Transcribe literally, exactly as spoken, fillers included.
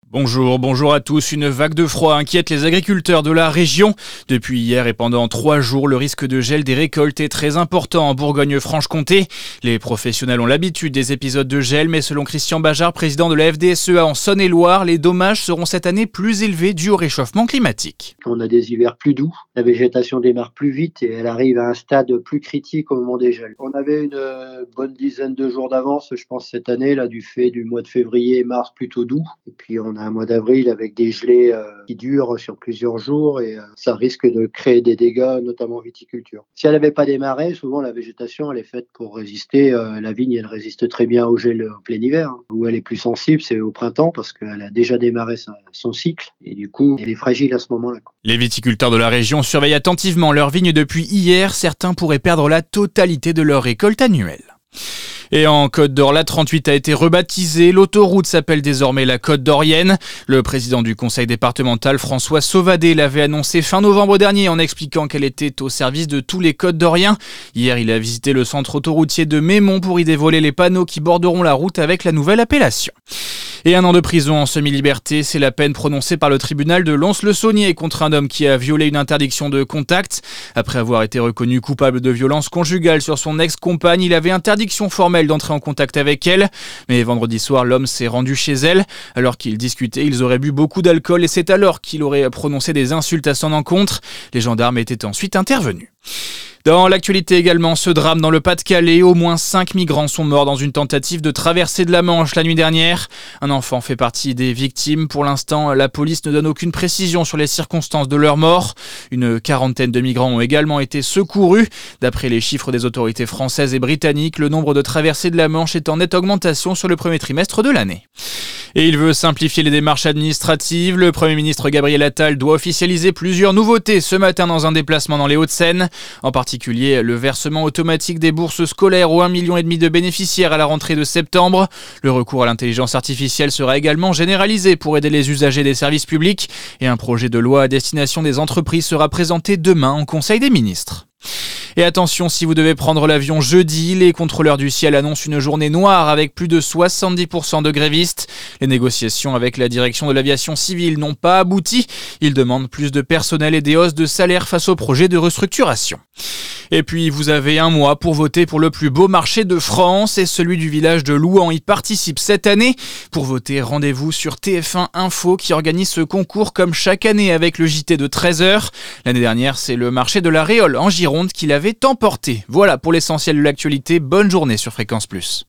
Bonjour, bonjour à tous. Une vague de froid inquiète les agriculteurs de la région. Depuis hier et pendant trois jours, le risque de gel des récoltes est très important en Bourgogne-Franche-Comté. Les professionnels ont l'habitude des épisodes de gel, mais selon Christian Bajard, président de la F D S E A en Saône-et-Loire, les dommages seront cette année plus élevés dus au réchauffement climatique. On a des hivers plus doux, la végétation démarre plus vite et elle arrive à un stade plus critique au moment des gels. On avait une bonne dizaine de jours d'avance, je pense, cette année, là, du fait du mois de février et mars plutôt doux. Et puis on a un mois d'avril avec des gelées euh, qui durent sur plusieurs jours et euh, ça risque de créer des dégâts, notamment en viticulture. Si elle n'avait pas démarré, souvent la végétation elle est faite pour résister. Euh, la vigne elle résiste très bien au gel en plein hiver. Hein. Où elle est plus sensible, c'est au printemps parce qu'elle a déjà démarré sa, son cycle et du coup elle est fragile à ce moment-là. Les viticulteurs de la région surveillent attentivement leurs vignes depuis hier. Certains pourraient perdre la totalité de leur récolte annuelle. Et en Côte d'Or, la trente-huit a été rebaptisée. L'autoroute s'appelle désormais la Côte d'Orienne. Le président du conseil départemental, François Sauvadet, l'avait annoncé fin novembre dernier en expliquant qu'elle était au service de tous les Côtes d'Oriens. Hier, il a visité le centre autoroutier de Mémont pour y dévoiler les panneaux qui borderont la route avec la nouvelle appellation. Et un an de prison en semi-liberté, c'est la peine prononcée par le tribunal de Lons-le-Saunier contre un homme qui a violé une interdiction de contact. Après avoir été reconnu coupable de violence conjugale sur son ex-compagne, il avait interdiction formelle d'entrer en contact avec elle. Mais vendredi soir, l'homme s'est rendu chez elle. Alors qu'ils discutaient, ils auraient bu beaucoup d'alcool et c'est alors qu'il aurait prononcé des insultes à son encontre. Les gendarmes étaient ensuite intervenus. Dans l'actualité également, ce drame dans le Pas-de-Calais, au moins cinq migrants sont morts dans une tentative de traversée de la Manche la nuit dernière. Un enfant fait partie des victimes. Pour l'instant, la police ne donne aucune précision sur les circonstances de leur mort. Une quarantaine de migrants ont également été secourus. D'après les chiffres des autorités françaises et britanniques, le nombre de traversées de la Manche est en nette augmentation sur le premier trimestre de l'année. Et il veut simplifier les démarches administratives. Le Premier ministre Gabriel Attal doit officialiser plusieurs nouveautés ce matin dans un déplacement dans les Hauts-de-Seine. En particulier, le versement automatique des bourses scolaires aux un virgule cinq million de bénéficiaires à la rentrée de septembre. Le recours à l'intelligence artificielle sera également généralisé pour aider les usagers des services publics. Et un projet de loi à destination des entreprises sera présenté demain en Conseil des ministres. Et attention, si vous devez prendre l'avion jeudi, les contrôleurs du ciel annoncent une journée noire avec plus de soixante-dix pour cent de grévistes. Les négociations avec la direction de l'aviation civile n'ont pas abouti. Ils demandent plus de personnel et des hausses de salaire face au projet de restructuration. Et puis, vous avez un mois pour voter pour le plus beau marché de France et celui du village de Louhans y participe cette année. Pour voter, rendez-vous sur T F un Info qui organise ce concours comme chaque année avec le J T de treize heures. L'année dernière, c'est le marché de la Réole en Gironde qui l'avait emporté. Voilà pour l'essentiel de l'actualité. Bonne journée sur Fréquence Plus.